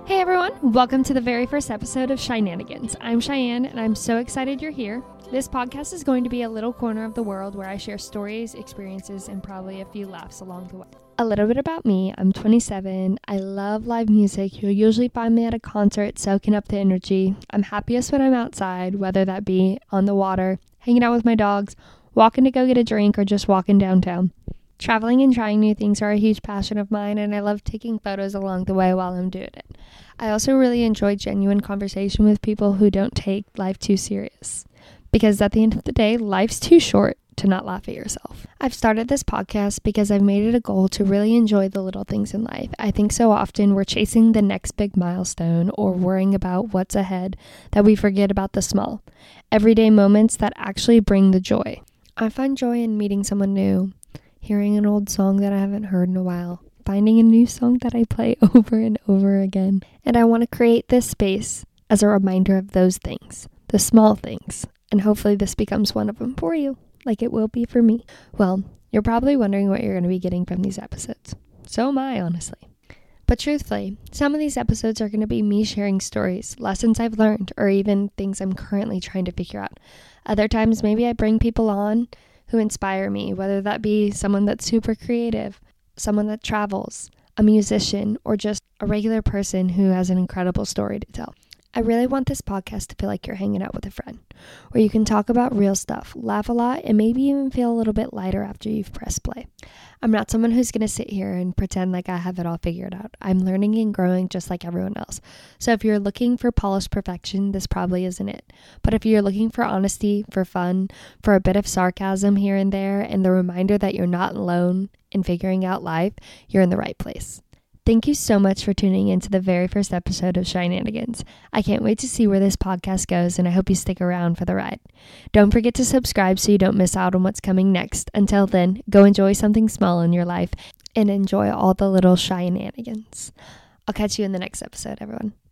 Hey everyone, welcome to the very first episode of Shenanigans. I'm Cheyenne and I'm so excited you're here. This podcast is going to be a little corner of the world where I share stories, experiences, and probably a few laughs along the way. A little bit about me, I'm 27, I love live music, you'll usually find me at a concert soaking up the energy. I'm happiest when I'm outside, whether that be on the water, hanging out with my dogs, walking to go get a drink, or just walking downtown. Traveling and trying new things are a huge passion of mine, and I love taking photos along the way while I'm doing it. I also really enjoy genuine conversation with people who don't take life too serious, because at the end of the day, life's too short to not laugh at yourself. I've started this podcast because I've made it a goal to really enjoy the little things in life. I think so often we're chasing the next big milestone or worrying about what's ahead that we forget about the small, everyday moments that actually bring the joy. I find joy in meeting someone new, hearing an old song that I haven't heard in a while, finding a new song that I play over and over again. And I want to create this space as a reminder of those things, the small things. And hopefully this becomes one of them for you, like it will be for me. Well, you're probably wondering what you're going to be getting from these episodes. So am I, honestly. But truthfully, some of these episodes are going to be me sharing stories, lessons I've learned, or even things I'm currently trying to figure out. Other times, maybe I bring people on who inspire me, whether that be someone that's super creative, someone that travels, a musician, or just a regular person who has an incredible story to tell. I really want this podcast to feel like you're hanging out with a friend, where you can talk about real stuff, laugh a lot, and maybe even feel a little bit lighter after you've pressed play. I'm not someone who's going to sit here and pretend like I have it all figured out. I'm learning and growing just like everyone else. So if you're looking for polished perfection, this probably isn't it. But if you're looking for honesty, for fun, for a bit of sarcasm here and there, and the reminder that you're not alone in figuring out life, you're in the right place. Thank you so much for tuning into the very first episode of Shenanigans. I can't wait to see where this podcast goes, and I hope you stick around for the ride. Don't forget to subscribe so you don't miss out on what's coming next. Until then, go enjoy something small in your life and enjoy all the little shenanigans. I'll catch you in the next episode, everyone.